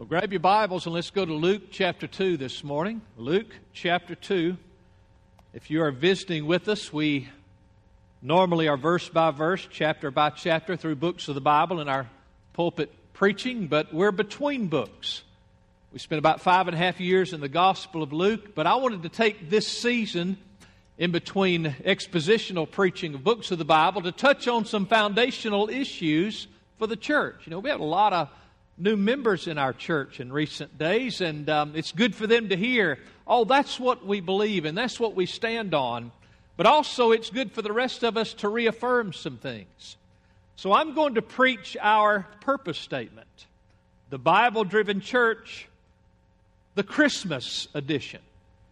Well, grab your Bibles and let's go to Luke chapter 2 this morning. Luke chapter 2. If you are visiting with us, we normally are verse by verse, chapter by chapter through books of the Bible in our pulpit preaching, but we're between books. We spent about 5.5 years in the Gospel of Luke, but I wanted to take this season in between expositional preaching of books of the Bible to touch on some foundational issues for the church. You know, we have a lot of new members in our church in recent days, and it's good for them to hear, oh, that's what we believe and that's what we stand on. But also it's good for the rest of us to reaffirm some things. So I'm going to preach our purpose statement, the Bible-driven church, the Christmas edition.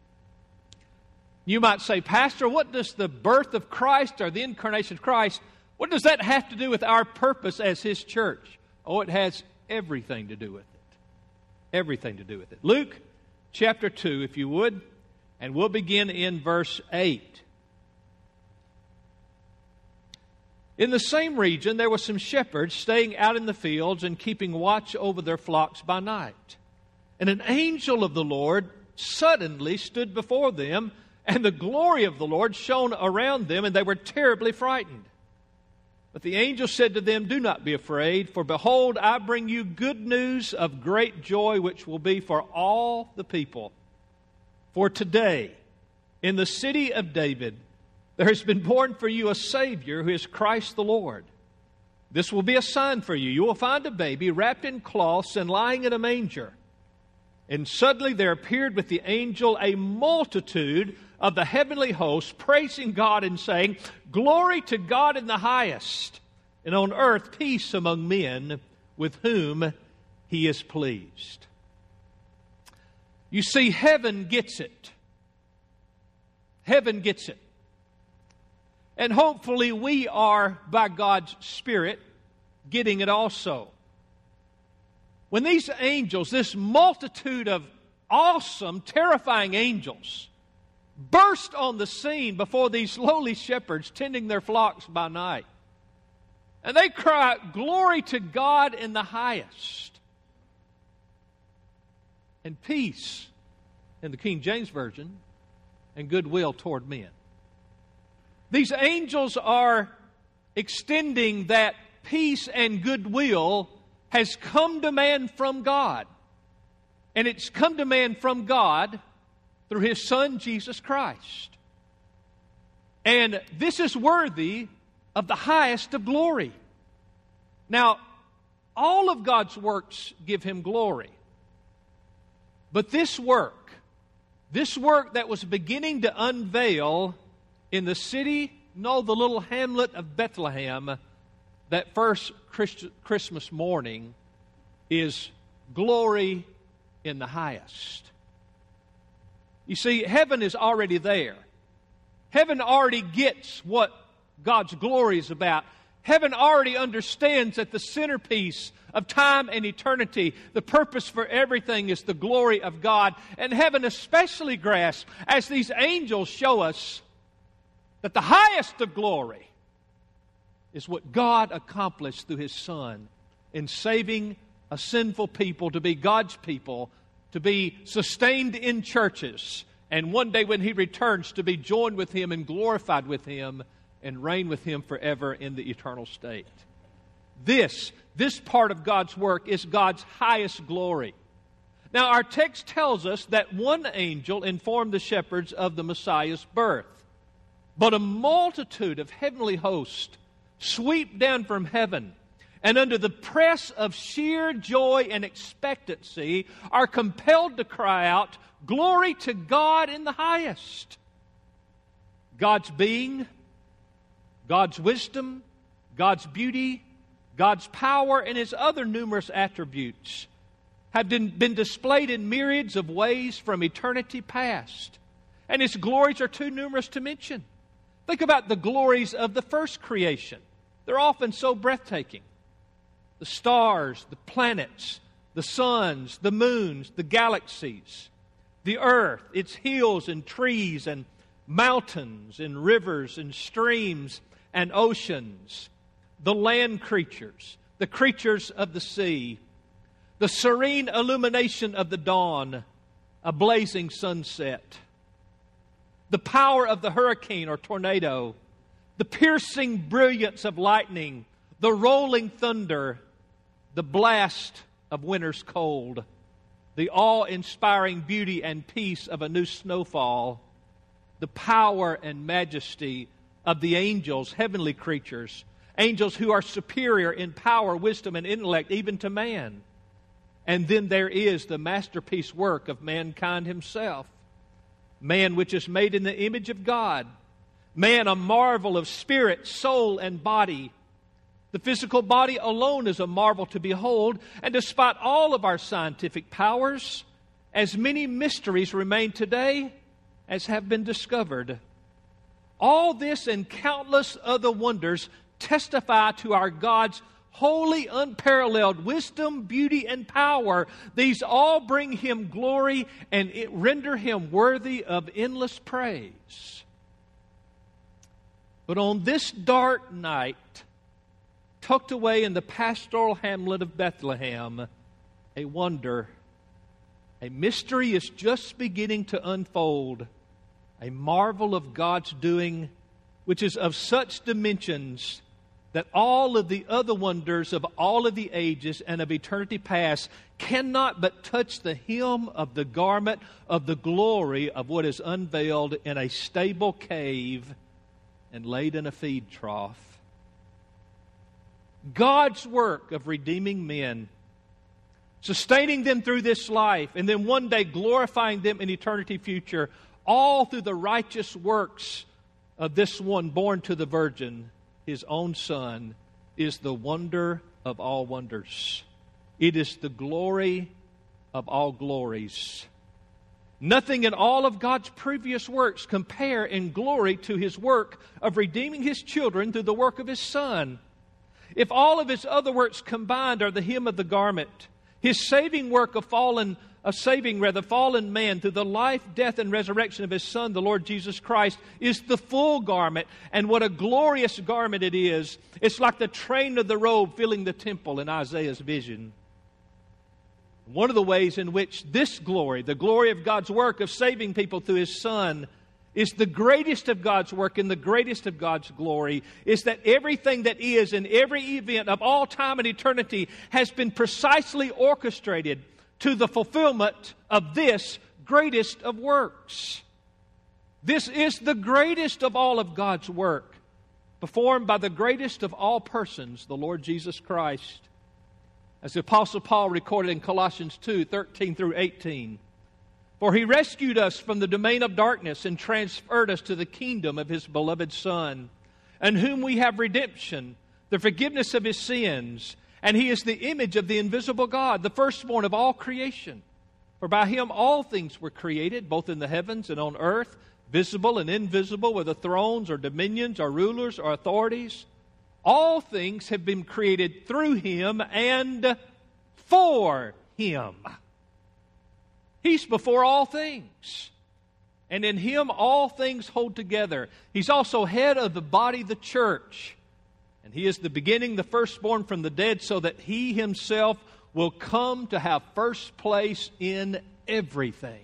You might say, Pastor, what does the birth of Christ or the incarnation of Christ, what does that have to do with our purpose as His church? Oh, it has everything to do with it. Everything to do with it. Luke chapter 2, if you would, and we'll begin in verse 8. In the same region, there were some shepherds staying out in the fields and keeping watch over their flocks by night. And an angel of the Lord suddenly stood before them, and the glory of the Lord shone around them, and they were terribly frightened. But the angel said to them, "Do not be afraid, for behold, I bring you good news of great joy, which will be for all the people. For today, in the city of David, there has been born for you a Savior who is Christ the Lord. This will be a sign for you. You will find a baby wrapped in cloths and lying in a manger." And suddenly there appeared with the angel a multitude of the heavenly hosts, praising God and saying, "Glory to God in the highest, and on earth peace among men with whom He is pleased." You see, heaven gets it. Heaven gets it. And hopefully we are, by God's Spirit, getting it also. When these angels, this multitude of awesome, terrifying angels, burst on the scene before these lowly shepherds tending their flocks by night, and they cry out, "Glory to God in the highest," and peace in the King James Version, and goodwill toward men. These angels are extending that peace and goodwill has come to man from God. And it's come to man from God through His Son, Jesus Christ. And this is worthy of the highest of glory. Now, all of God's works give Him glory. But this work that was beginning to unveil in the city, no, the little hamlet of Bethlehem, that first Christmas morning, is glory in the highest. You see, heaven is already there. Heaven already gets what God's glory is about. Heaven already understands that the centerpiece of time and eternity, the purpose for everything, is the glory of God. And heaven especially grasps, as these angels show us, that the highest of glory is what God accomplished through His Son in saving a sinful people to be God's people, to be sustained in churches, and one day when He returns to be joined with Him and glorified with Him and reign with Him forever in the eternal state. This part of God's work is God's highest glory. Now, our text tells us that one angel informed the shepherds of the Messiah's birth, but a multitude of heavenly hosts sweep down from heaven, and under the press of sheer joy and expectancy are compelled to cry out, "Glory to God in the highest." God's being, God's wisdom, God's beauty, God's power, and His other numerous attributes have been displayed in myriads of ways from eternity past. And His glories are too numerous to mention. Think about the glories of the first creation. They're often so breathtaking. The stars, the planets, the suns, the moons, the galaxies, the earth, its hills and trees and mountains and rivers and streams and oceans, the land creatures, the creatures of the sea, the serene illumination of the dawn, a blazing sunset, the power of the hurricane or tornado, the piercing brilliance of lightning, the rolling thunder, the blast of winter's cold, the awe-inspiring beauty and peace of a new snowfall, the power and majesty of the angels, heavenly creatures, angels who are superior in power, wisdom, and intellect even to man. And then there is the masterpiece work of mankind himself. Man which is made in the image of God. Man a marvel of spirit, soul, and body. The physical body alone is a marvel to behold, and despite all of our scientific powers, as many mysteries remain today as have been discovered. All this and countless other wonders testify to our God's holy, unparalleled wisdom, beauty, and power. These all bring Him glory and render Him worthy of endless praise. But on this dark night, tucked away in the pastoral hamlet of Bethlehem, a wonder, a mystery is just beginning to unfold, a marvel of God's doing, which is of such dimensions that all of the other wonders of all of the ages and of eternity past cannot but touch the hem of the garment of the glory of what is unveiled in a stable cave and laid in a feed trough. God's work of redeeming men, sustaining them through this life, and then one day glorifying them in eternity future, all through the righteous works of this one born to the Virgin, His own Son, is the wonder of all wonders. It is the glory of all glories. Nothing in all of God's previous works compare in glory to His work of redeeming His children through the work of His Son. If all of His other works combined are the hem of the garment, His saving work of fallen man through the life, death, and resurrection of His Son, the Lord Jesus Christ, is the full garment. And what a glorious garment it is. It's like the train of the robe filling the temple in Isaiah's vision. One of the ways in which this glory, the glory of God's work of saving people through His Son, is the greatest of God's work and the greatest of God's glory, is that everything that is in every event of all time and eternity has been precisely orchestrated to the fulfillment of this greatest of works. This is the greatest of all of God's work, performed by the greatest of all persons, the Lord Jesus Christ. As the Apostle Paul recorded in Colossians 2:13 through 18, "For He rescued us from the domain of darkness and transferred us to the kingdom of His beloved Son, in whom we have redemption, the forgiveness of His sins. And He is the image of the invisible God, the firstborn of all creation. For by Him all things were created, both in the heavens and on earth, visible and invisible, whether thrones or dominions or rulers or authorities. All things have been created through Him and for Him." He's before all things. And in Him all things hold together. He's also head of the body, the church. And He is the beginning, the firstborn from the dead, so that He Himself will come to have first place in everything.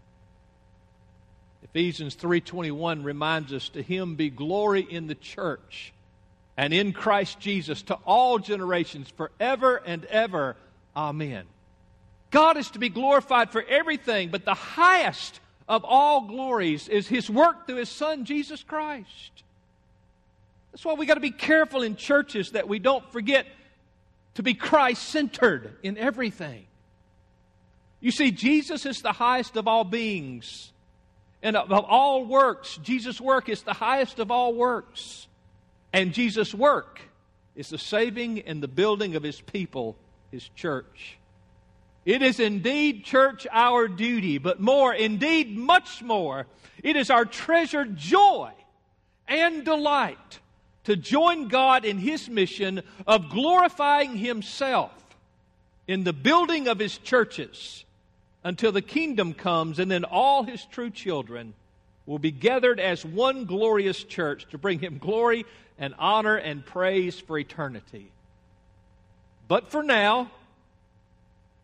Ephesians 3:21 reminds us, "To Him be glory in the church and in Christ Jesus to all generations forever and ever. Amen." God is to be glorified for everything, but the highest of all glories is His work through His Son, Jesus Christ. That's why we got to be careful in churches that we don't forget to be Christ-centered in everything. You see, Jesus is the highest of all beings. And of all works, Jesus' work is the highest of all works. And Jesus' work is the saving and the building of His people, His church. It is indeed, church, our duty, but more, indeed much more, it is our treasured joy and delight to join God in His mission of glorifying Himself in the building of His churches until the kingdom comes, and then all His true children will be gathered as one glorious church to bring Him glory and honor and praise for eternity. But for now,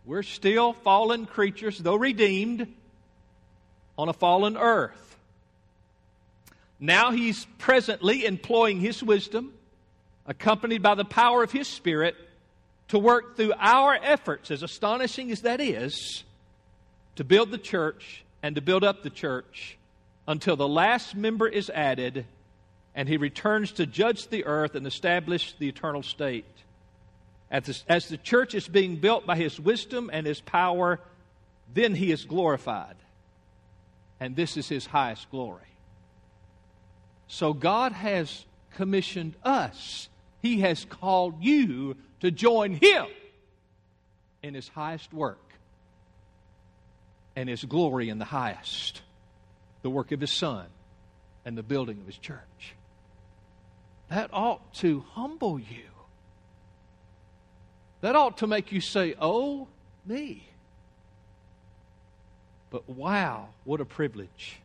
We're still fallen creatures, though redeemed, on a fallen earth. Now He's presently employing His wisdom, accompanied by the power of His Spirit, to work through our efforts, as astonishing as that is, to build the church and to build up the church until the last member is added and He returns to judge the earth and establish the eternal state. As the church is being built by His wisdom and His power, then He is glorified. And this is His highest glory. So God has commissioned us. He has called you to join Him in His highest work and His glory in the highest, the work of His Son and the building of His church. That ought to humble you. That ought to make you say, "Oh, me." But wow, what a privilege.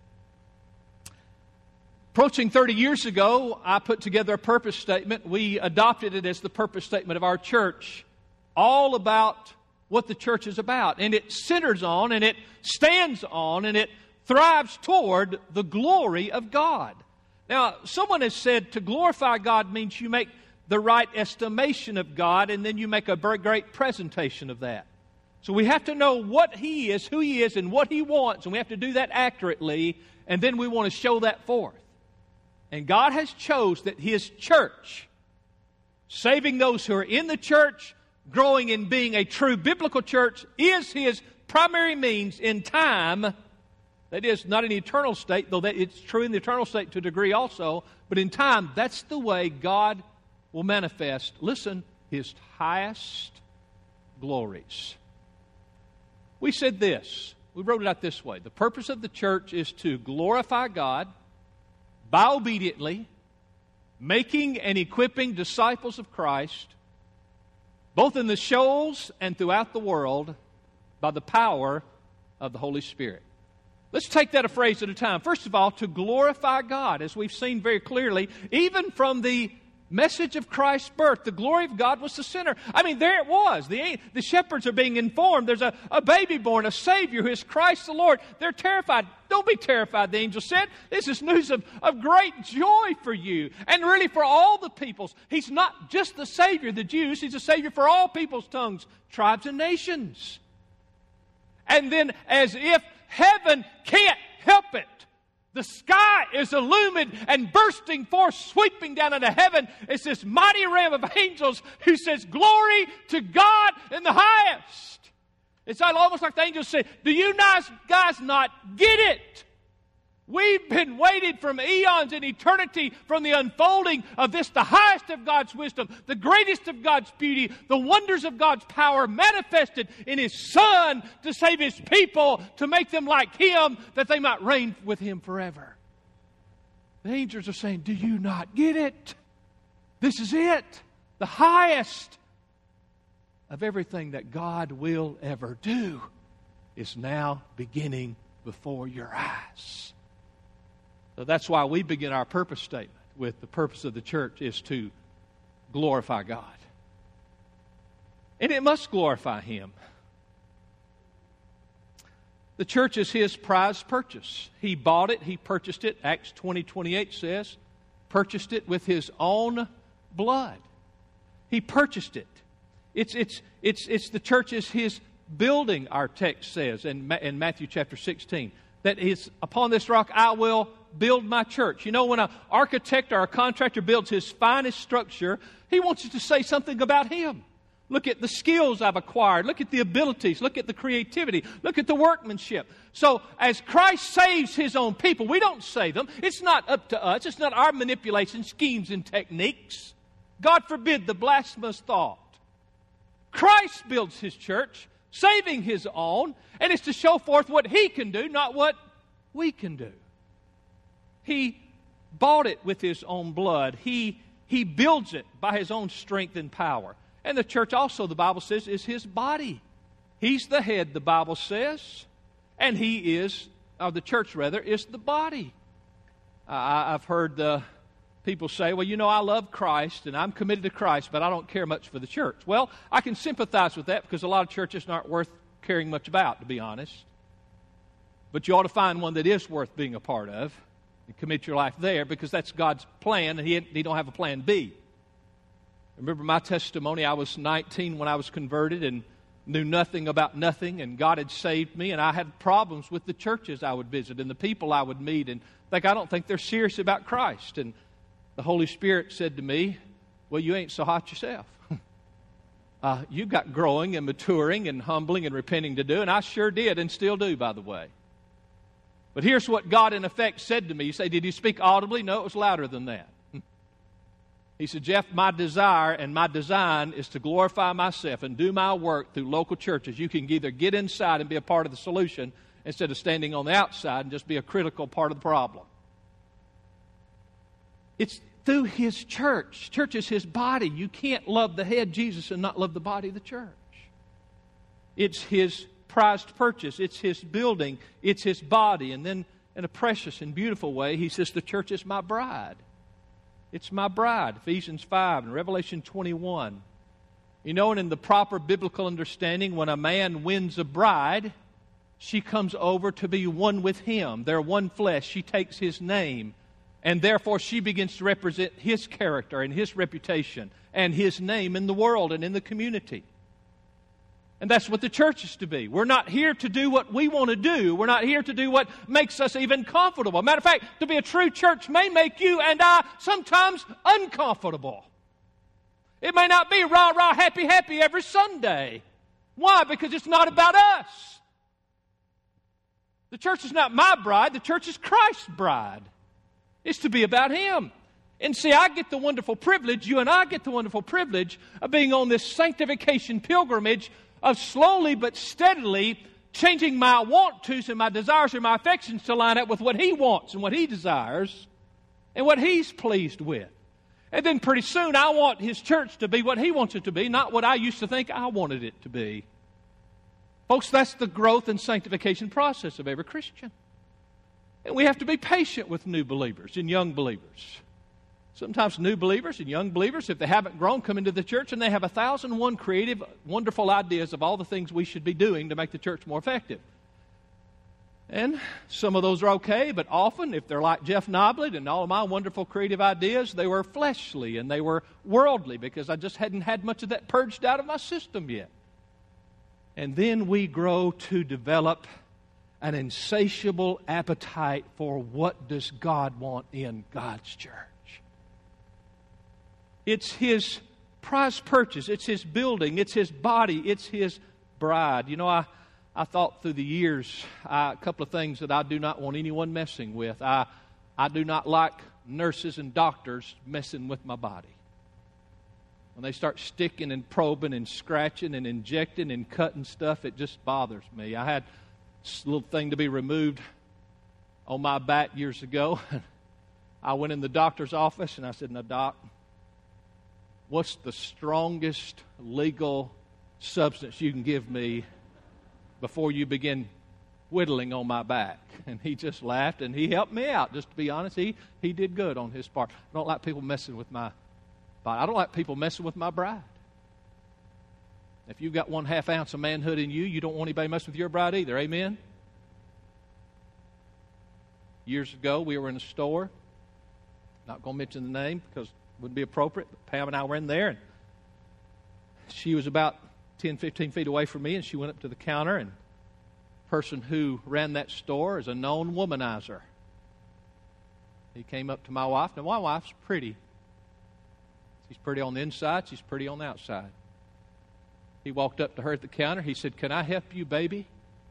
Approaching 30 years ago, I put together a purpose statement. We adopted it as the purpose statement of our church, all about what the church is about. And it centers on, and it stands on, and it thrives toward the glory of God. Now, someone has said to glorify God means you make the right estimation of God, and then you make a very great presentation of that. So we have to know what He is, who He is, and what He wants, and we have to do that accurately, and then we want to show that forth. And God has chose that His church, saving those who are in the church, growing in being a true biblical church, is His primary means in time. That is, not in the eternal state, though that it's true in the eternal state to a degree also, but in time, that's the way God will manifest, listen, His highest glories. We said this, we wrote it out this way: the purpose of the church is to glorify God by obediently making and equipping disciples of Christ, both in the shoals and throughout the world, by the power of the Holy Spirit. Let's take that a phrase at a time. First of all, to glorify God, as we've seen very clearly, even from the message of Christ's birth, the glory of God was the center. I mean, there it was. The shepherds are being informed there's a baby born, a Savior who is Christ the Lord. They're terrified. Don't be terrified, the angel said. This is news of great joy for you, and really for all the peoples. He's not just the Savior, the Jews. He's a Savior for all peoples, tongues, tribes, and nations. And then, as if heaven can't help it, the sky is illumined and bursting forth, sweeping down into heaven. It's this mighty ram of angels who says, "Glory to God in the highest." It's almost like the angels say, "Do you guys not get it? We've been waiting from eons in eternity from the unfolding of this, the highest of God's wisdom, the greatest of God's beauty, the wonders of God's power manifested in His Son to save His people, to make them like Him, that they might reign with Him forever." The angels are saying, "Do you not get it? This is it. The highest of everything that God will ever do is now beginning before your eyes." So that's why we begin our purpose statement with the purpose of the church is to glorify God. And it must glorify Him. The church is His prized purchase. He bought it, He purchased it. Acts 20:28 says, purchased it with His own blood. He purchased it. It's the church is His building, our text says in Matthew chapter 16. That is, upon this rock I will build my church. You know, when an architect or a contractor builds his finest structure, he wants it to say something about him. Look at the skills I've acquired. Look at the abilities. Look at the creativity. Look at the workmanship. So as Christ saves His own people, we don't save them. It's not up to us. It's not our manipulation, schemes, and techniques. God forbid the blasphemous thought. Christ builds His church, saving His own, and it's to show forth what He can do, not what we can do. He bought it with His own blood. He builds it by His own strength and power. And the church also, the Bible says, is His body. He's the head, the Bible says, and He is, or the church rather, is the body. I've heard the people say, well, you know, I love Christ and I'm committed to Christ, but I don't care much for the church. Well, I can sympathize with that because a lot of churches aren't worth caring much about, to be honest. But you ought to find one that is worth being a part of and commit your life there, because that's God's plan, and He don't have a plan B. Remember my testimony. I was 19 when I was converted and knew nothing about nothing, and God had saved me, and I had problems with the churches I would visit and the people I would meet, and I don't think they're serious about Christ. And the Holy Spirit said to me, well, you ain't so hot yourself. You've got growing and maturing and humbling and repenting to do, and I sure did and still do, by the way. But here's what God in effect said to me. You say, did He speak audibly? No, it was louder than that. He said, Jeff, my desire and my design is to glorify myself and do my work through local churches. You can either get inside and be a part of the solution instead of standing on the outside and just be a critical part of the problem. It's through His church. Church is His body. You can't love the head, Jesus, and not love the body of the church. It's His prized purchase. It's His building. It's His body. And then in a precious and beautiful way, He says, the church is my bride. It's my bride. Ephesians 5 and Revelation 21. You know, and in the proper biblical understanding, when a man wins a bride, she comes over to be one with him. They're one flesh. She takes his name. And therefore, she begins to represent his character and his reputation and his name in the world and in the community. And that's what the church is to be. We're not here to do what we want to do. We're not here to do what makes us even comfortable. Matter of fact, to be a true church may make you and I sometimes uncomfortable. It may not be rah, rah, happy, happy every Sunday. Why? Because it's not about us. The church is not my bride. The church is Christ's bride. It's to be about Him. And see, I get the wonderful privilege, you and I get the wonderful privilege of being on this sanctification pilgrimage of slowly but steadily changing my want-tos and my desires and my affections to line up with what He wants and what He desires and what He's pleased with. And then pretty soon I want His church to be what He wants it to be, not what I used to think I wanted it to be. Folks, that's the growth and sanctification process of every Christian. And we have to be patient with new believers and young believers. Sometimes new believers and young believers, if they haven't grown, come into the church and they have 1,001 creative, wonderful ideas of all the things we should be doing to make the church more effective. And some of those are okay, but often, if they're like Jeff Noblet and all of my wonderful creative ideas, they were fleshly and they were worldly because I just hadn't had much of that purged out of my system yet. And then we grow to develop an insatiable appetite for what does God want in God's church. It's His prize purchase. It's His building. It's His body. It's His bride. You know, I thought through the years a couple of things that I do not want anyone messing with. I do not like nurses and doctors messing with my body. When they start sticking and probing and scratching and injecting and cutting stuff, it just bothers me. I had this little thing to be removed on my back years ago. I went in the doctor's office and I said, now, Doc, what's the strongest legal substance you can give me before you begin whittling on my back? And he just laughed and he helped me out. Just to be honest, he did good on his part. I don't like people messing with my body. I don't like people messing with my bride. If you've got 1/2 ounce of manhood in you, you don't want anybody messing with your bride either. Amen? Years ago, we were in a store. Not going to mention the name because wouldn't be appropriate, but Pam and I were in there, and she was about 10, 15 feet away from me, and she went up to the counter, and the person who ran that store is a known womanizer. He came up to my wife. Now, my wife's pretty. She's pretty on the inside. She's pretty on the outside. He walked up to her at the counter. He said, "Can I help you, baby?"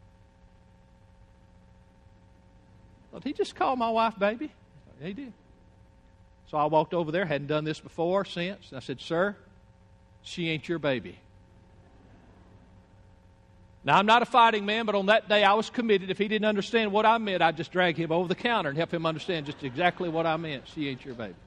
Well, did he just call my wife baby? He did. So I walked over there, hadn't done this before, since, and I said, "Sir, she ain't your baby." Now, I'm not a fighting man, but on that day I was committed. If he didn't understand what I meant, I'd just drag him over the counter and help him understand just exactly what I meant. She ain't your baby.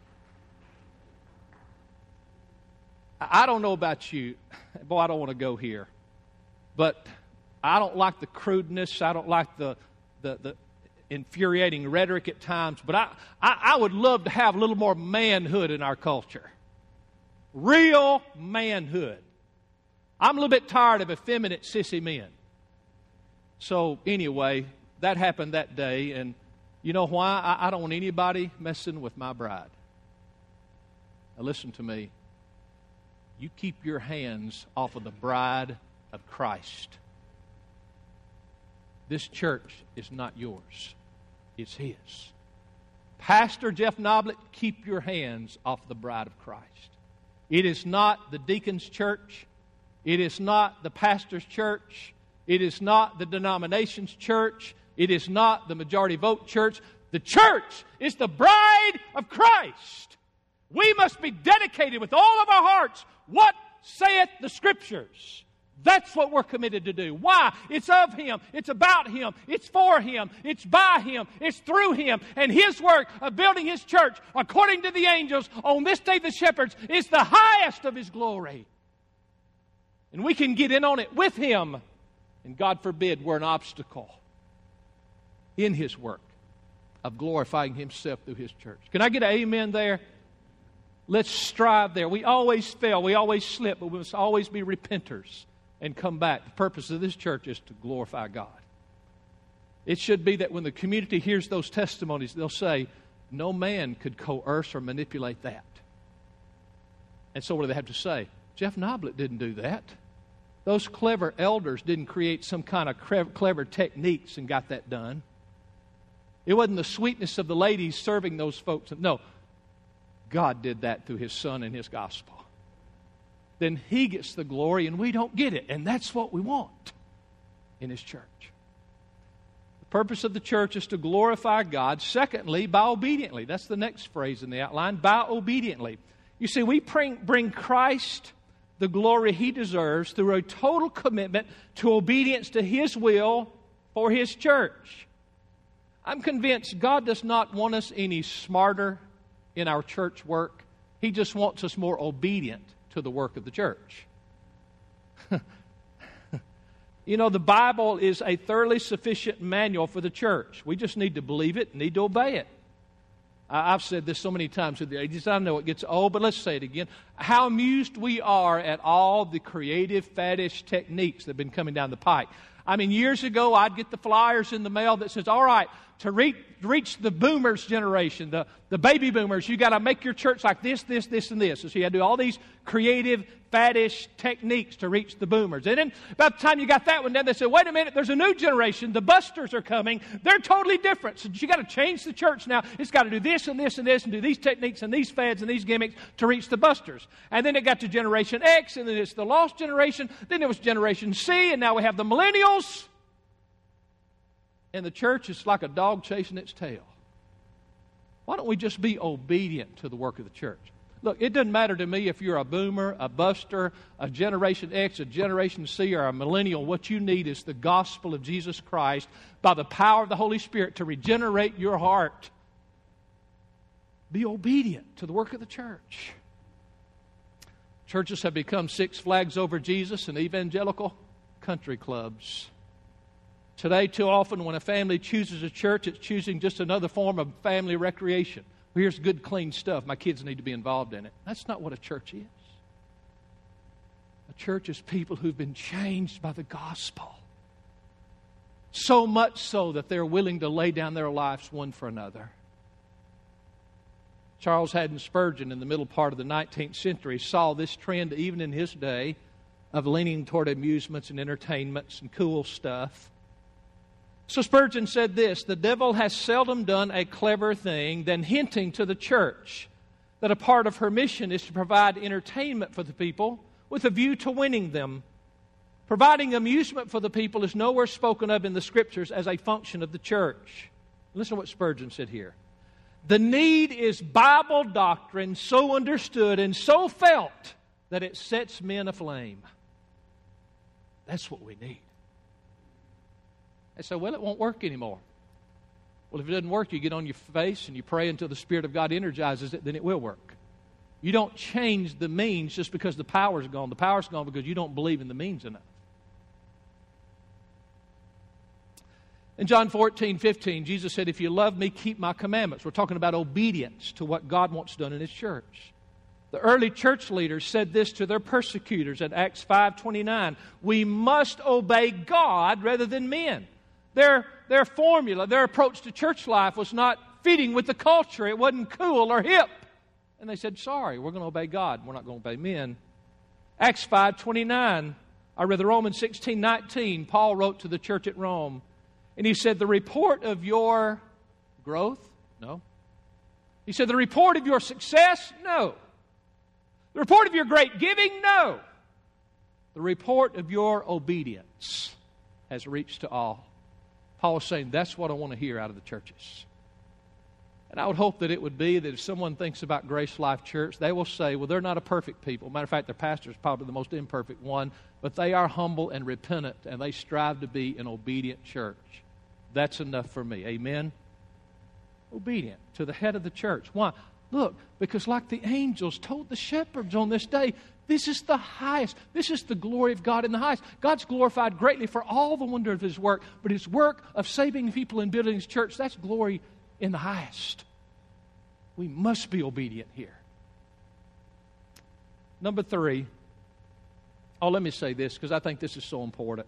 I don't know about you. Boy, I don't want to go here. But I don't like the crudeness. I don't like the infuriating rhetoric at times, but I would love to have a little more manhood in our culture. Real manhood. I'm a little bit tired of effeminate, sissy men. So anyway, that happened that day, and you know why? I don't want anybody messing with my bride. Now listen to me. You keep your hands off of the bride of Christ. This church is not yours. It's His. Pastor Jeff Noblet, keep your hands off the bride of Christ. It is not the deacon's church. It is not the pastor's church. It is not the denomination's church. It is not the majority vote church. The church is the bride of Christ. We must be dedicated with all of our hearts. What saith the Scriptures? That's what we're committed to do. Why? It's of Him. It's about Him. It's for Him. It's by Him. It's through Him. And His work of building His church, according to the angels, on this day the shepherds, is the highest of His glory. And we can get in on it with Him. And God forbid we're an obstacle in His work of glorifying Himself through His church. Can I get an amen there? Let's strive there. We always fail. We always slip. But we must always be repenters and come back. The purpose of this church is to glorify God. It should be that when the community hears those testimonies, they'll say, no man could coerce or manipulate that. And so what do they have to say? Jeff Noblet didn't do that. Those clever elders didn't create some kind of clever techniques and got that done. It wasn't the sweetness of the ladies serving those folks. No, God did that through His Son and His gospel. Then He gets the glory and we don't get it. And that's what we want in His church. The purpose of the church is to glorify God. Secondly, by obediently. That's the next phrase in the outline. By obediently. You see, we bring Christ the glory He deserves through a total commitment to obedience to His will for His church. I'm convinced God does not want us any smarter in our church work. He just wants us more obedient to the work of the church. You know, the Bible is a thoroughly sufficient manual for the church. We just need to believe it, need to obey it. I've said this so many times with the ages. I know it gets old, but let's say it again. How amused we are at all the creative, faddish techniques that have been coming down the pike. I mean, years ago, I'd get the flyers in the mail that says, all right, to reach the boomers generation, the baby boomers, you got to make your church like this, this, this, and this. And so you had to do all these creative, faddish techniques to reach the boomers. And then about the time you got that one done, they said, wait a minute, there's a new generation. The busters are coming. They're totally different. So you got to change the church now. It's got to do this and this and this and do these techniques and these fads and these gimmicks to reach the busters. And then it got to Generation X, and then it's the lost generation. Then it was Generation C, and now we have the millennials. And the church is like a dog chasing its tail. Why don't we just be obedient to the work of the church? Look, it doesn't matter to me if you're a boomer, a buster, a Generation X, a Generation C, or a millennial. What you need is the gospel of Jesus Christ by the power of the Holy Spirit to regenerate your heart. Be obedient to the work of the church. Churches have become Six Flags Over Jesus and evangelical country clubs. Today, too often, when a family chooses a church, it's choosing just another form of family recreation. Well, here's good, clean stuff. My kids need to be involved in it. That's not what a church is. A church is people who've been changed by the gospel. So much so that they're willing to lay down their lives one for another. Charles Haddon Spurgeon, in the middle part of the 19th century, saw this trend even in his day of leaning toward amusements and entertainments and cool stuff. So Spurgeon said this, the devil has seldom done a clever thing than hinting to the church that a part of her mission is to provide entertainment for the people with a view to winning them. Providing amusement for the people is nowhere spoken of in the Scriptures as a function of the church. Listen to what Spurgeon said here. The need is Bible doctrine so understood and so felt that it sets men aflame. That's what we need. They say, well, it won't work anymore. Well, if it doesn't work, you get on your face and you pray until the Spirit of God energizes it, then it will work. You don't change the means just because the power's gone. The power's gone because you don't believe in the means enough. In John 14:15, Jesus said, if you love me, keep my commandments. We're talking about obedience to what God wants done in His church. The early church leaders said this to their persecutors in Acts 5:29. We must obey God rather than men. Their formula, their approach to church life was not fitting with the culture. It wasn't cool or hip. And they said, sorry, we're going to obey God. We're not going to obey men. Acts 5:29, Romans 16:19, Paul wrote to the church at Rome. And he said, the report of your growth? No. He said, the report of your success? No. The report of your great giving? No. The report of your obedience has reached to all. Paul was saying, that's what I want to hear out of the churches. And I would hope that it would be that if someone thinks about Grace Life Church, they will say, well, they're not a perfect people. Matter of fact, their pastor is probably the most imperfect one, but they are humble and repentant, and they strive to be an obedient church. That's enough for me. Amen? Obedient to the head of the church. Why? Look, because like the angels told the shepherds on this day, this is the highest. This is the glory of God in the highest. God's glorified greatly for all the wonder of His work, but His work of saving people and building His church, that's glory in the highest. We must be obedient here. Number 3. Oh, let me say this because I think this is so important.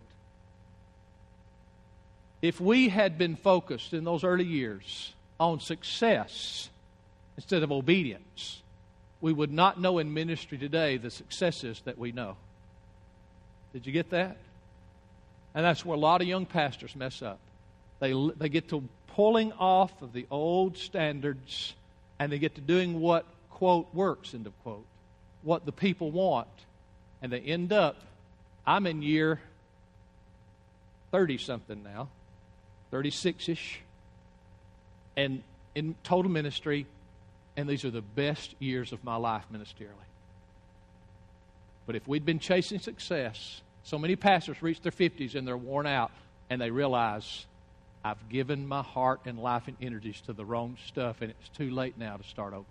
If we had been focused in those early years on success instead of obedience, we would not know in ministry today the successes that we know. Did you get that? And that's where a lot of young pastors mess up. They get to pulling off of the old standards, and they get to doing what, quote, works, end of quote, what the people want. And they end up, I'm in year 30-something now, 36-ish, and in total ministry, and these are the best years of my life ministerially. But if we'd been chasing success, so many pastors reach their 50s and they're worn out, and they realize, I've given my heart and life and energies to the wrong stuff, and it's too late now to start over.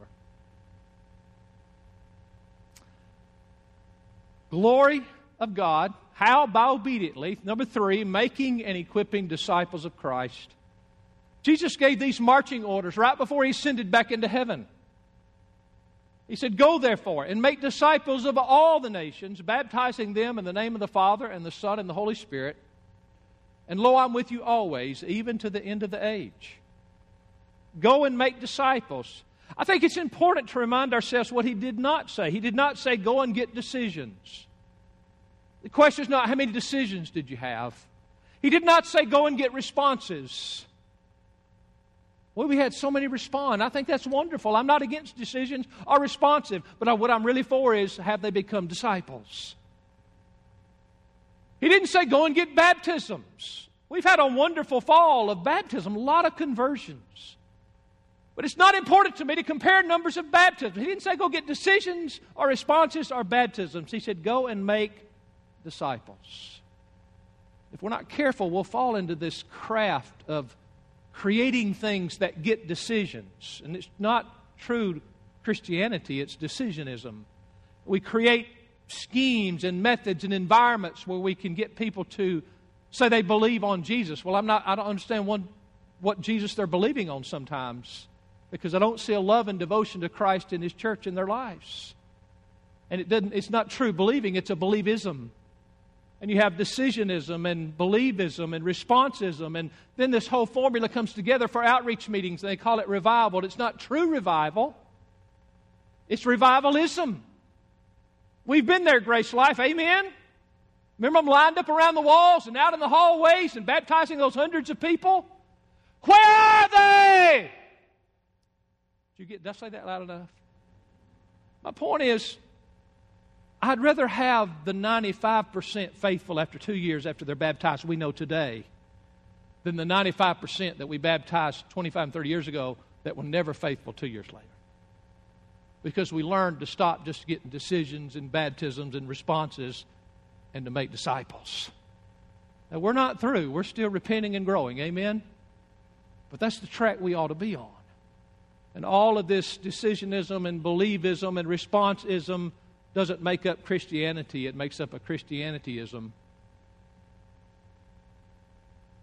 Glory of God. How? By obediently. Number 3, making and equipping disciples of Christ. Jesus gave these marching orders right before He ascended back into heaven. He said, go therefore and make disciples of all the nations, baptizing them in the name of the Father and the Son and the Holy Spirit. And lo, I'm with you always, even to the end of the age. Go and make disciples. I think it's important to remind ourselves what He did not say. He did not say, go and get decisions. The question is not, how many decisions did you have? He did not say, go and get responses. Well, we had so many respond. I think that's wonderful. I'm not against decisions or responsive, but what I'm really for is, have they become disciples? He didn't say, go and get baptisms. We've had a wonderful fall of baptism, a lot of conversions. But it's not important to me to compare numbers of baptisms. He didn't say, go get decisions or responses or baptisms. He said, go and make disciples. If we're not careful, we'll fall into this craft of creating things that get decisions. And it's not true Christianity, it's decisionism. We create schemes and methods and environments where we can get people to say they believe on Jesus. Well, I don't understand what Jesus they're believing on sometimes, because I don't see a love and devotion to Christ in His church in their lives. And it's not true believing, it's a believism. And you have decisionism and believism and responsivism, and then this whole formula comes together for outreach meetings, and they call it revival. It's not true revival. It's revivalism. We've been there, Grace Life, amen? Remember them lined up around the walls and out in the hallways and baptizing those hundreds of people? Where are they? Did I say that loud enough? My point is, I'd rather have the 95% faithful after 2 years after they're baptized we know today than the 95% that we baptized 25 and 30 years ago that were never faithful 2 years later. Because we learned to stop just getting decisions and baptisms and responses and to make disciples. Now, we're not through. We're still repenting and growing. Amen? But that's the track we ought to be on. And all of this decisionism and believism and responseism doesn't make up Christianity. It makes up a Christianityism.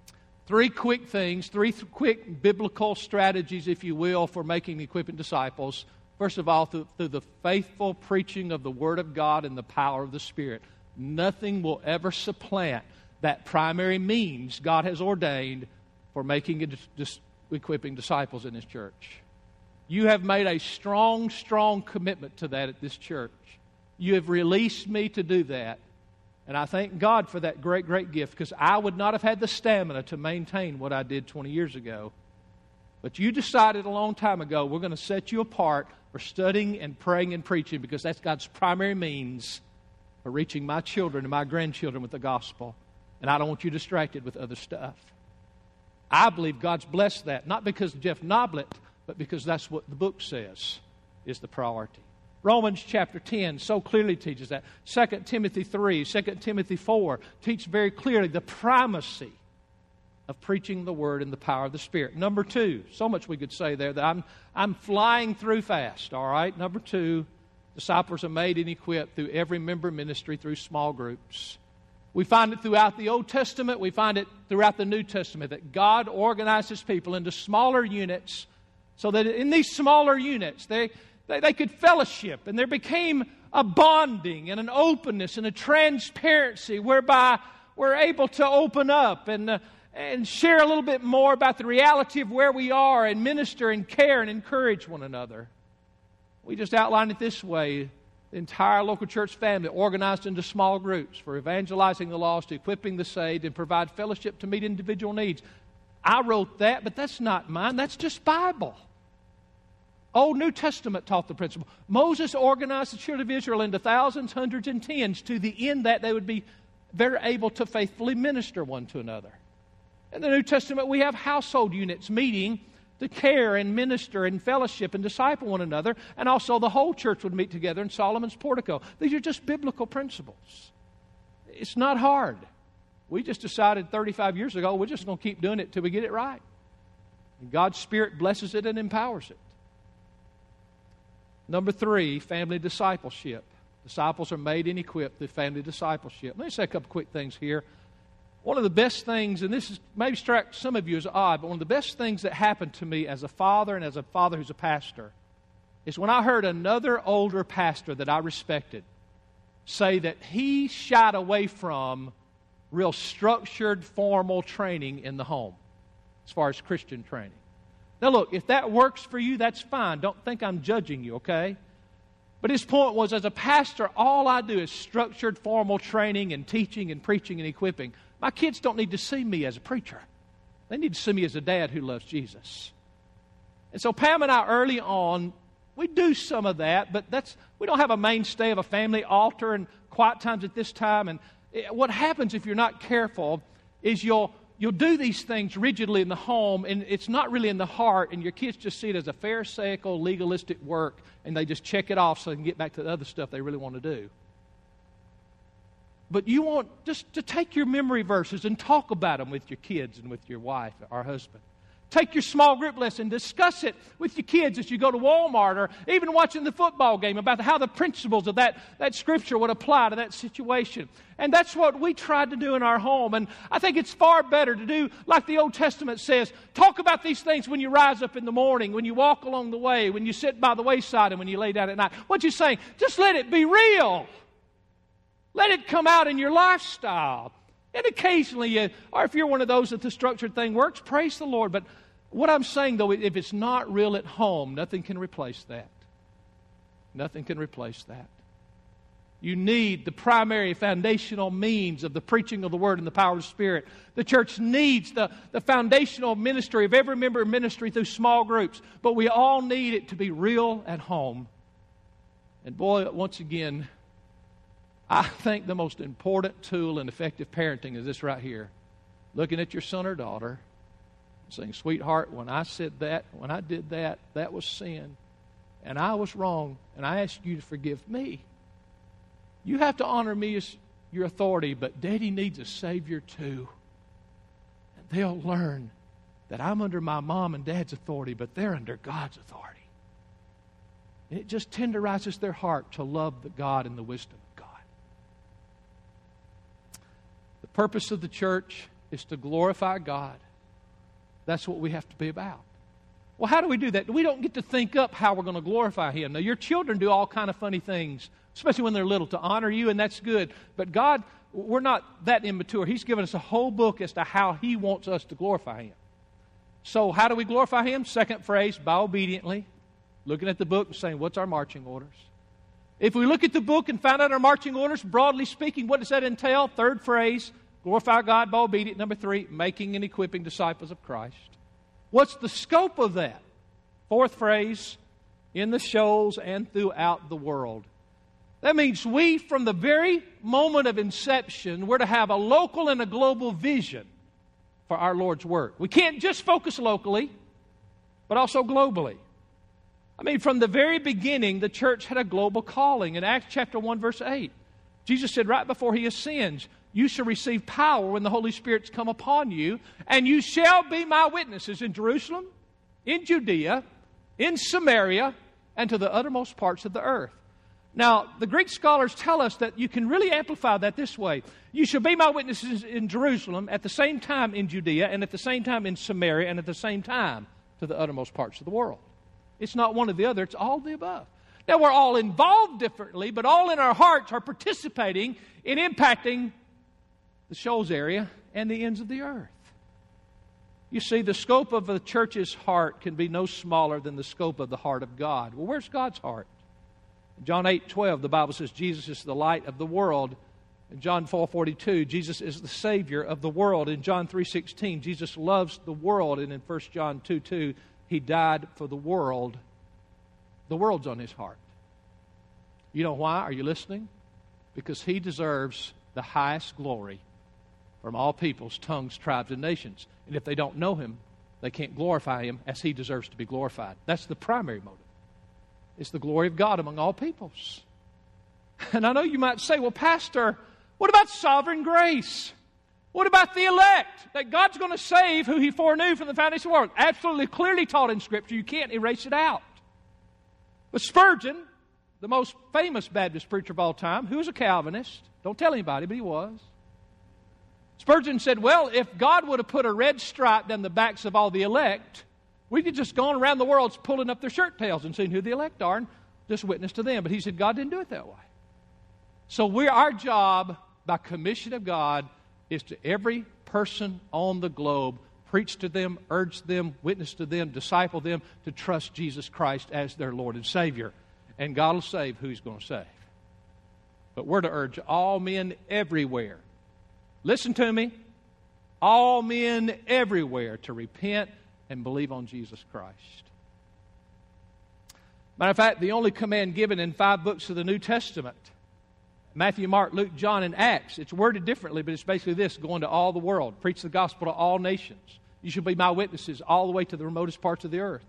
Three quick things, quick biblical strategies, if you will, for making and equipping disciples. First of all, through the faithful preaching of the Word of God and the power of the Spirit. Nothing will ever supplant that primary means God has ordained for making and equipping disciples in His church. You have made a strong, strong commitment to that at this church. You have released me to do that. And I thank God for that great, great gift, because I would not have had the stamina to maintain what I did 20 years ago. But you decided a long time ago, we're going to set you apart for studying and praying and preaching, because that's God's primary means for reaching my children and my grandchildren with the gospel. And I don't want you distracted with other stuff. I believe God's blessed that, not because of Jeff Noblet, but because that's what the book says is the priority. Romans chapter 10 so clearly teaches that. 2 Timothy 3, 2 Timothy 4 teach very clearly the primacy of preaching the Word in the power of the Spirit. Number 2, so much we could say there that I'm flying through fast, all right? Number 2, disciples are made and equipped through every member ministry through small groups. We find it throughout the Old Testament. We find it throughout the New Testament that God organizes people into smaller units so that in these smaller units they could fellowship, and there became a bonding and an openness and a transparency whereby we're able to open up and share a little bit more about the reality of where we are and minister and care and encourage one another. We just outlined it this way. The entire local church family organized into small groups for evangelizing the lost, equipping the saved, and provide fellowship to meet individual needs. I wrote that, but that's not mine. That's just Bible. Old New Testament taught the principle. Moses organized the children of Israel into thousands, hundreds, and tens to the end that they would be better able to faithfully minister one to another. In the New Testament, we have household units meeting to care and minister and fellowship and disciple one another, and also the whole church would meet together in Solomon's portico. These are just biblical principles. It's not hard. We just decided 35 years ago we're just going to keep doing it till we get it right. And God's Spirit blesses it and empowers it. Number 3, family discipleship. Disciples are made and equipped through family discipleship. Let me say a couple quick things here. One of the best things, and this is maybe strike some of you as odd, but one of the best things that happened to me as a father and as a father who's a pastor is when I heard another older pastor that I respected say that he shied away from real structured, formal training in the home as far as Christian training. Now look, if that works for you, that's fine. Don't think I'm judging you, okay? But his point was, as a pastor, all I do is structured, formal training and teaching and preaching and equipping. My kids don't need to see me as a preacher. They need to see me as a dad who loves Jesus. And so Pam and I early on, we do some of that, but we don't have a mainstay of a family altar and quiet times at this time. And what happens if you're not careful is you'll do these things rigidly in the home, and it's not really in the heart, and your kids just see it as a pharisaical, legalistic work, and they just check it off so they can get back to the other stuff they really want to do. But you want just to take your memory verses and talk about them with your kids and with your wife or husband. Take your small group lesson, discuss it with your kids as you go to Walmart or even watching the football game about how the principles of that scripture would apply to that situation. And that's what we tried to do in our home. And I think it's far better to do like the Old Testament says, talk about these things when you rise up in the morning, when you walk along the way, when you sit by the wayside, and when you lay down at night. What you're saying, just let it be real. Let it come out in your lifestyle. And occasionally, or if you're one of those that the structured thing works, praise the Lord. But what I'm saying, though, if it's not real at home, nothing can replace that. Nothing can replace that. You need the primary foundational means of the preaching of the Word and the power of the Spirit. The church needs the foundational ministry of every member ministry through small groups. But we all need it to be real at home. And boy, once again, I think the most important tool in effective parenting is this right here. Looking at your son or daughter, saying, sweetheart, when I said that, when I did that, that was sin. And I was wrong, and I ask you to forgive me. You have to honor me as your authority, but Daddy needs a Savior too. And they'll learn that I'm under my mom and dad's authority, but they're under God's authority. And it just tenderizes their heart to love the God and the wisdom of God. The purpose of the church is to glorify God That's what we have to be about. Well, how do we do that? We don't get to think up how we're going to glorify Him. Now, your children do all kind of funny things, especially when they're little, to honor you, and that's good. But God, we're not that immature. He's given us a whole book as to how He wants us to glorify Him. So how do we glorify Him? Second phrase, by obediently. Looking at the book and saying, what's our marching orders? If we look at the book and find out our marching orders, broadly speaking, what does that entail? Third phrase, glorify God by obedience. Number 3, making and equipping disciples of Christ. What's the scope of that? Fourth phrase, in the shoals and throughout the world. That means we, from the very moment of inception, we're to have a local and a global vision for our Lord's work. We can't just focus locally, but also globally. I mean, from the very beginning, the church had a global calling. In Acts chapter 1, verse 8, Jesus said right before He ascends, you shall receive power when the Holy Spirit's come upon you, and you shall be my witnesses in Jerusalem, in Judea, in Samaria, and to the uttermost parts of the earth. Now, the Greek scholars tell us that you can really amplify that this way. You shall be my witnesses in Jerusalem, at the same time in Judea, and at the same time in Samaria, and at the same time to the uttermost parts of the world. It's not one or the other, it's all of the above. Now, we're all involved differently, but all in our hearts are participating in impacting the shoals area and the ends of the earth. You see, the scope of the church's heart can be no smaller than the scope of the heart of God. Well, where's God's heart? In John 8:12, the Bible says Jesus is the light of the world. In John 4:42, Jesus is the Savior of the world. In John 3:16, Jesus loves the world. And in 1 John 2:2, He died for the world. The world's on His heart. You know why? Are you listening? Because He deserves the highest glory from all peoples, tongues, tribes, and nations. And if they don't know Him, they can't glorify Him as He deserves to be glorified. That's the primary motive. It's the glory of God among all peoples. And I know you might say, well, Pastor, what about sovereign grace? What about the elect? That God's going to save who He foreknew from the foundation of the world. Absolutely clearly taught in Scripture. You can't erase it out. But Spurgeon, the most famous Baptist preacher of all time, who was a Calvinist, don't tell anybody, but he was. Spurgeon said, well, if God would have put a red stripe down the backs of all the elect, we could just go on around the world pulling up their shirt tails and seeing who the elect are and just witness to them. But he said God didn't do it that way. So our job, by commission of God, is to every person on the globe, preach to them, urge them, witness to them, disciple them to trust Jesus Christ as their Lord and Savior. And God will save who He's going to save. But we're to urge all men everywhere. Listen to me. All men everywhere to repent and believe on Jesus Christ. Matter of fact, the only command given in 5 books of the New Testament, Matthew, Mark, Luke, John, and Acts, it's worded differently, but it's basically this: go into all the world, preach the gospel to all nations. You shall be my witnesses all the way to the remotest parts of the earth.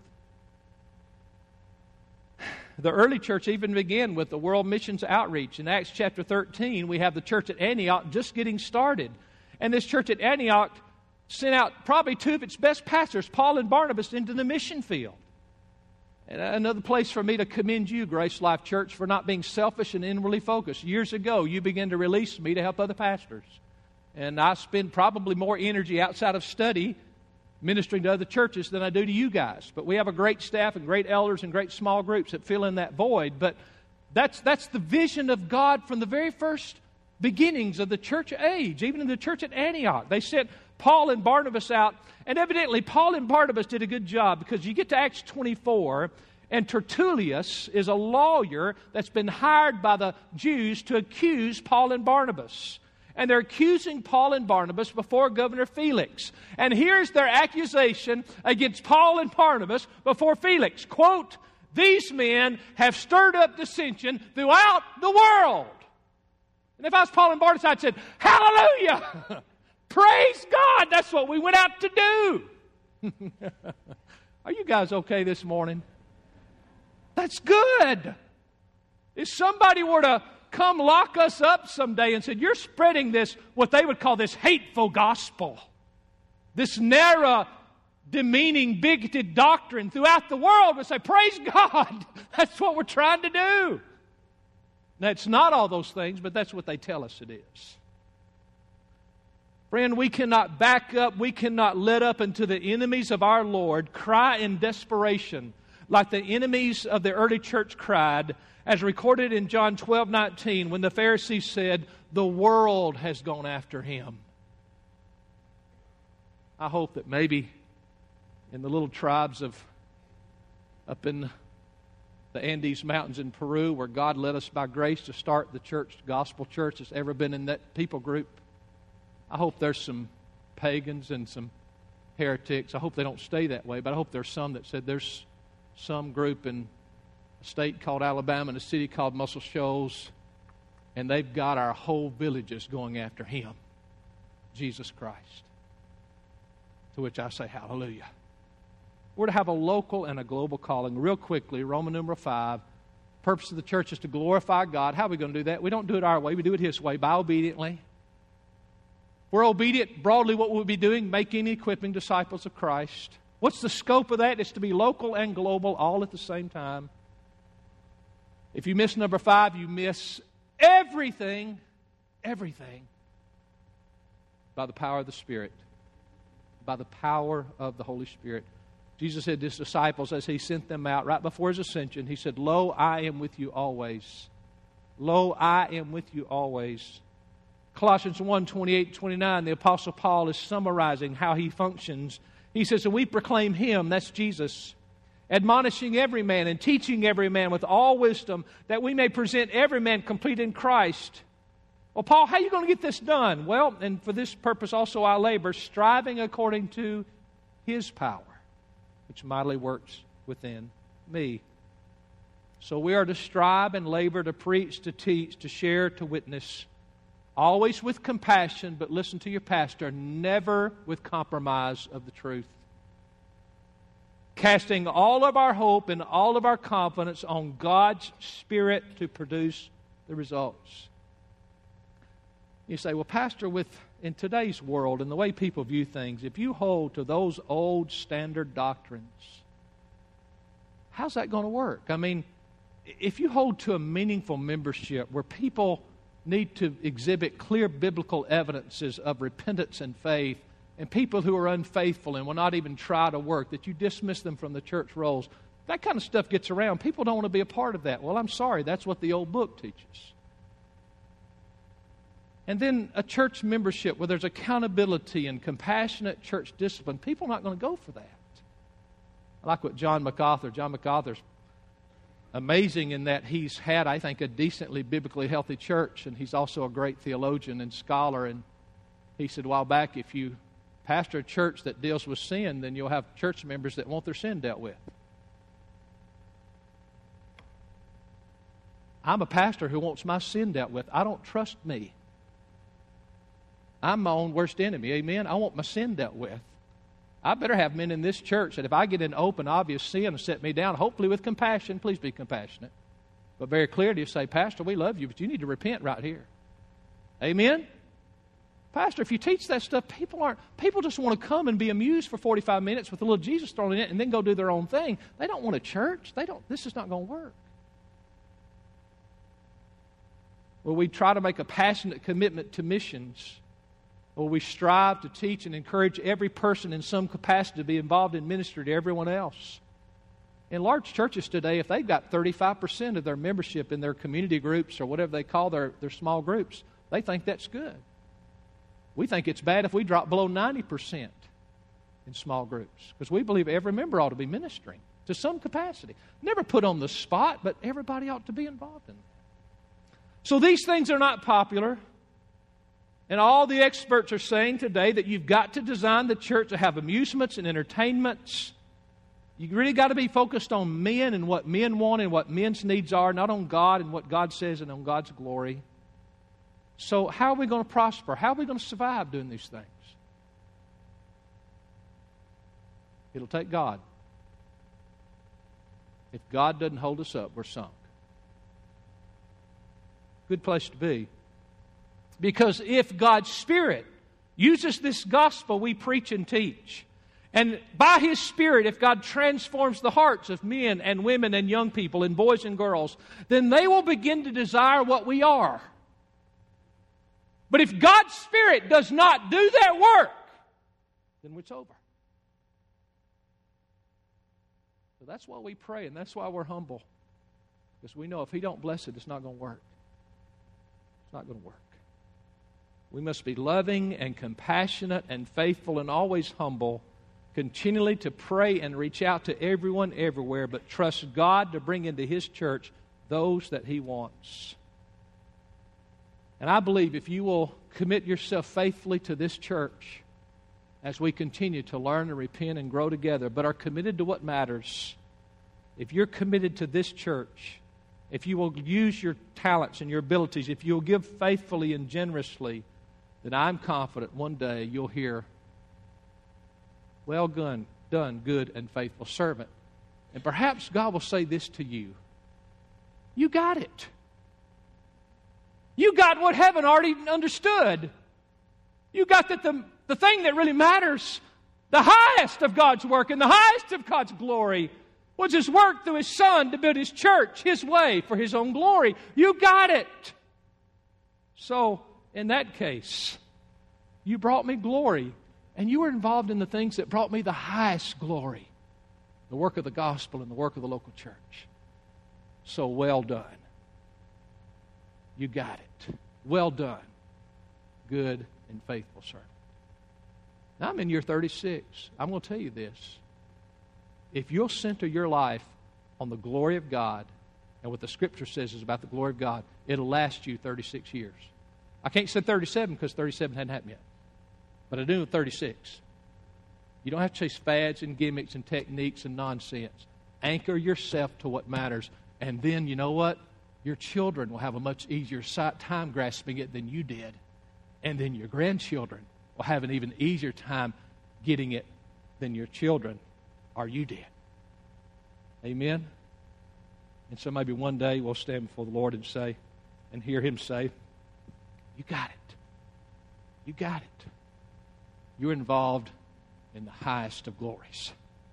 The early church even began with the world missions outreach. In Acts chapter 13, we have the church at Antioch just getting started. And this church at Antioch sent out probably 2 of its best pastors, Paul and Barnabas, into the mission field. And another place for me to commend you, Grace Life Church, for not being selfish and inwardly focused. Years ago, you began to release me to help other pastors. And I spend probably more energy outside of study ministering to other churches than I do to you guys. But we have a great staff and great elders and great small groups that fill in that void. But that's the vision of God from the very first beginnings of the church age, even in the church at Antioch. They sent Paul and Barnabas out, and evidently Paul and Barnabas did a good job, because you get to Acts 24, and Tertullius is a lawyer that's been hired by the Jews to accuse Paul and Barnabas. And they're accusing Paul and Barnabas before Governor Felix. And here's their accusation against Paul and Barnabas before Felix. Quote, these men have stirred up dissension throughout the world. And if I was Paul and Barnabas, I'd said, hallelujah! Praise God! That's what we went out to do. Are you guys okay this morning? That's good. If somebody were to come lock us up someday and said, you're spreading this, what they would call this hateful gospel, this narrow, demeaning, bigoted doctrine throughout the world, would say, praise God, that's what we're trying to do. Now, it's not all those things, but that's what they tell us it is. Friend, we cannot back up, we cannot let up until the enemies of our Lord cry in desperation like the enemies of the early church cried, as recorded in John 12:19, when the Pharisees said, "The world has gone after him." I hope that maybe in the little tribes up in the Andes Mountains in Peru, where God led us by grace to start the church, gospel church that's ever been in that people group, I hope there's some pagans and some heretics. I hope they don't stay that way, but I hope there's some that said there's some group in a state called Alabama and a city called Muscle Shoals, and they've got our whole villages going after him, Jesus Christ. To which I say, hallelujah. We're to have a local and a global calling. Real quickly, Roman numeral 5. Purpose of the church is to glorify God. How are we going to do that? We don't do it our way. We do it His way, by obediently. We're obedient. Broadly, what we'll be doing, making and equipping disciples of Christ. What's the scope of that? It's to be local and global all at the same time. If you miss number 5, you miss everything, everything, by the power of the Spirit. By the power of the Holy Spirit. Jesus said to His disciples as He sent them out right before His ascension, He said, "Lo, I am with you always. Lo, I am with you always." Colossians 1:28-29, the Apostle Paul is summarizing how he functions. He says, "And we proclaim Him," that's Jesus, "admonishing every man and teaching every man with all wisdom, that we may present every man complete in Christ." Well, Paul, how are you going to get this done? Well, and for this purpose also I labor, striving according to His power, which mightily works within me. So we are to strive and labor to preach, to teach, to share, to witness, always with compassion, but listen to your pastor, never with compromise of the truth. Casting all of our hope and all of our confidence on God's Spirit to produce the results. You say, well, Pastor, in today's world and the way people view things, if you hold to those old standard doctrines, how's that going to work? I mean, if you hold to a meaningful membership where people need to exhibit clear biblical evidences of repentance and faith, and people who are unfaithful and will not even try to work, that you dismiss them from the church rolls, that kind of stuff gets around. People don't want to be a part of that. Well, I'm sorry, that's what the old book teaches. And then a church membership where there's accountability and compassionate church discipline, people are not going to go for that. I like what John MacArthur's amazing in that he's had, I think, a decently biblically healthy church, and he's also a great theologian and scholar. And he said a while back, if you pastor a church that deals with sin, then you'll have church members that want their sin dealt with. I'm a pastor who wants my sin dealt with. I don't trust me. I'm my own worst enemy, amen? I want my sin dealt with. I better have men in this church that if I get in open, obvious sin and set me down, hopefully with compassion, please be compassionate, but very clearly say, Pastor, we love you, but you need to repent right here. Amen? Pastor, if you teach that stuff, people just want to come and be amused for 45 minutes with a little Jesus thrown in it and then go do their own thing. They don't want a church. This is not going to work. Well, we try to make a passionate commitment to missions. Well, we strive to teach and encourage every person in some capacity to be involved in ministry to everyone else. In large churches today, if they've got 35% of their membership in their community groups or whatever they call their small groups, they think that's good. We think it's bad if we drop below 90% in small groups, because we believe every member ought to be ministering to some capacity. Never put on the spot, but everybody ought to be involved in that. So these things are not popular. And all the experts are saying today that you've got to design the church to have amusements and entertainments. You really got to be focused on men and what men want and what men's needs are, not on God and what God says and on God's glory. So how are we going to prosper? How are we going to survive doing these things? It'll take God. If God doesn't hold us up, we're sunk. Good place to be. Because if God's Spirit uses this gospel we preach and teach, and by His Spirit, if God transforms the hearts of men and women and young people and boys and girls, then they will begin to desire what we are. But if God's Spirit does not do that work, then it's over. So that's why we pray, and that's why we're humble. Because we know if He don't bless it, it's not going to work. It's not going to work. We must be loving and compassionate and faithful and always humble, continually to pray and reach out to everyone everywhere, but trust God to bring into His church those that He wants. And I believe if you will commit yourself faithfully to this church as we continue to learn and repent and grow together, but are committed to what matters, if you're committed to this church, if you will use your talents and your abilities, if you'll give faithfully and generously, then I'm confident one day you'll hear, "Well done, good and faithful servant." And perhaps God will say this to you: "You got it. You got what heaven already understood. You got that the thing that really matters, the highest of God's work and the highest of God's glory, was His work through His Son to build His church His way for His own glory. You got it. So, in that case, you brought me glory, and you were involved in the things that brought me the highest glory, the work of the gospel and the work of the local church. So well done. You got it. Well done, good and faithful servant." Now, I'm in year 36. I'm going to tell you this. If you'll center your life on the glory of God and what the Scripture says is about the glory of God, it'll last you 36 years. I can't say 37 because 37 hadn't happened yet. But I do know 36. You don't have to chase fads and gimmicks and techniques and nonsense. Anchor yourself to what matters. And then, you know what? Your children will have a much easier time grasping it than you did. And then your grandchildren will have an even easier time getting it than your children or you did. Amen? And so maybe one day we'll stand before the Lord and say, and hear Him say, "You got it. You got it. You're involved in the highest of glories."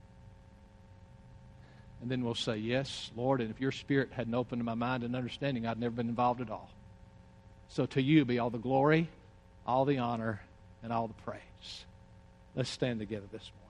And then we'll say, "Yes, Lord, and if your Spirit hadn't opened my mind and understanding, I'd never been involved at all." So to you be all the glory, all the honor, and all the praise. Let's stand together this morning.